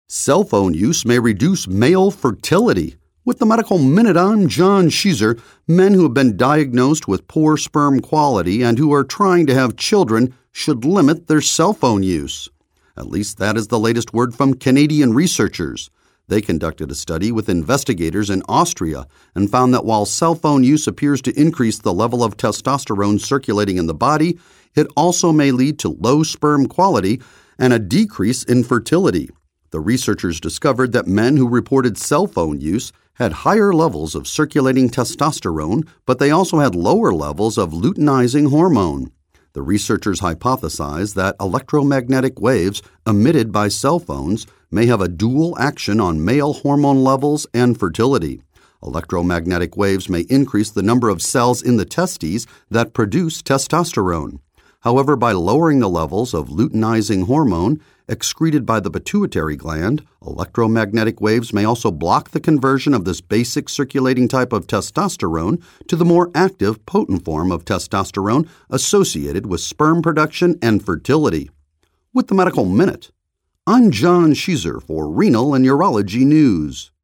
Cell phone use may reduce male fertility. With the Medical Minute, I'm John Sheezer. Men who have been diagnosed with poor sperm quality and who are trying to have children should limit their cell phone use. At least that is the latest word from Canadian researchers. They conducted a study with investigators in Austria and found that while cell phone use appears to increase the level of testosterone circulating in the body, it also may lead to low sperm quality and a decrease in fertility. The researchers discovered that men who reported cell phone use had higher levels of circulating testosterone, but they also had lower levels of luteinizing hormone. The researchers hypothesized that electromagnetic waves emitted by cell phones may have a dual action on male hormone levels and fertility. Electromagnetic waves may increase the number of cells in the testes that produce testosterone. However, by lowering the levels of luteinizing hormone excreted by the pituitary gland, electromagnetic waves may also block the conversion of this basic circulating type of testosterone to the more active, potent form of testosterone associated with sperm production and fertility. With the Medical Minute, I'm John Sheezer for Renal and Urology News.